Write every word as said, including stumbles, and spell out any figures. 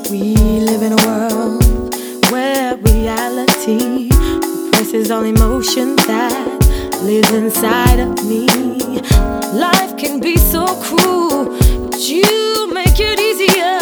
We live in a world where reality replaces all emotion that lives inside of me. Life can be so cruel, but you make it easier